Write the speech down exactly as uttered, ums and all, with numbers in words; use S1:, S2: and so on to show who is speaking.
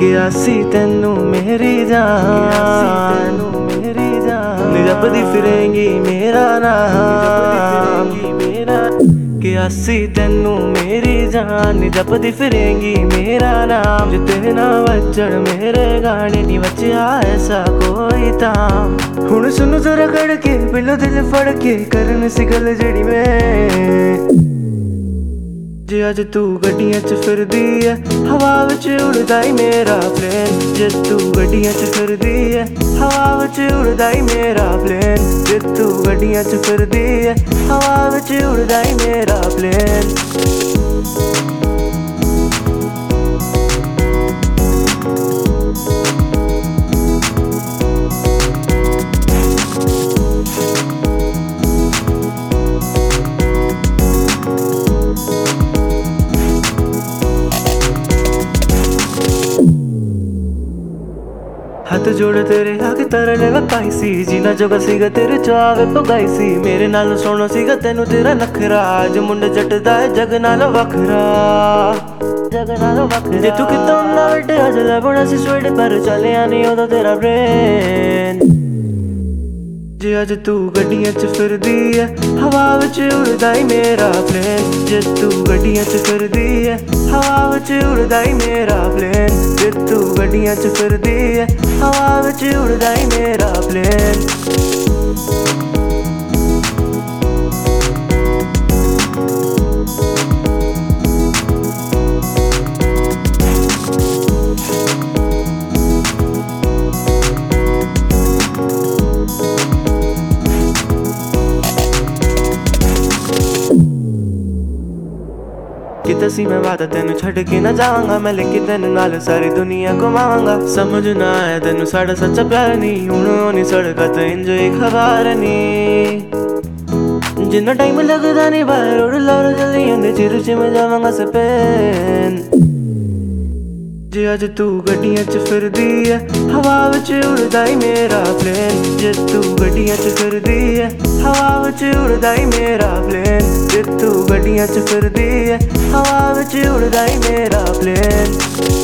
S1: ਕਿ ਆਸੀ ਤੈਨੂੰ ਮੇਰੀ ਜਾਨ ਮੇਰੀ ਜਾਨ ਨੀ ਜਪਦੀ ਫਿਰੇਂਗੀ ਮੇਰਾ ਨਾਮ ਕਿ ਆਸੀ ਤੈਨੂੰ ਮੇਰੀ ਜਾਨ ਨੀ ਜਪਦੀ ਫਿਰੇਂਗੀ ਮੇਰਾ ਨਾਮ ਜਿੱਤੇ ਨਾ ਵੱਜਣ ਮੇਰੇ ਗਾਣੇ ਨੀ ਬਚਿਆ ਐਸਾ ਕੋਈ ਤਾਂ ਹੁਣ ਸੁਣ ਜ਼ਰਾ ਖੜ ਕੇ ਪਹਿਲਾਂ ਦਿਲ ਫੜ ਕੇ ਕਰਨ ਸੀ ਗੱਲ ਜਿਹੜੀ ਮੈਂ जे अज तू गड्डियां च फिरदी है हवा विच उड़दा ई मेरा प्लेन जे तू गड्डियां च फिरदी है हवा विच उड़दा ई मेरा प्लेन जे तू गड्डियां च फिरदी है हवा विच उड़दा ई मेरा प्लेन हथ जोड़ तेरे आके तरले वकाई सी जीना जोगा सीगा तेरे चावे पगाई सी मेरे नाल सोना सीगा तेनू तेरा नखरा अज मुंडा जटदा है जग नाल वखरा जग नाल वखरा जे तू कितों ना वड्डे अज लगना सी स्वेड पर चलिया नहीं ओदा तेरा ब्रेन जे अज तू गड्डियां च फिरदी है हवा विच उड़दा ई मेरा प्लेन जे तू गड्डियां च फिरदी है हवा विच उड़दा ई मेरा प्लेन जे तू गड्डियां च फिरदी है हवा विच उड़दा ई मेरा प्लेन कितसी मैं बात तेनू छड़ के ना जावांगा मैं लेके तेनू नाल सारी दुनिया घुमावांगा समझ ना आया तेनू साड़ा सच्चा प्यार नहीं हुण होनी सड़का ते इंजॉय खबर नहीं जिन्ना टाइम लगदा नहीं बाहर रोड लार जल्दी अंदे चिर च मैं जावांगा स्पेन जे अज तू गड्डियां च फिरदी है हवा विच उड़दा ई मेरा प्लेन जे तू गड्डियां च फिरदी है हवा विच उड़दा ई मेरा प्लेन जे तू गड्डियां च फिरदी है हवा विच उड़दा ई मेरा प्लेन।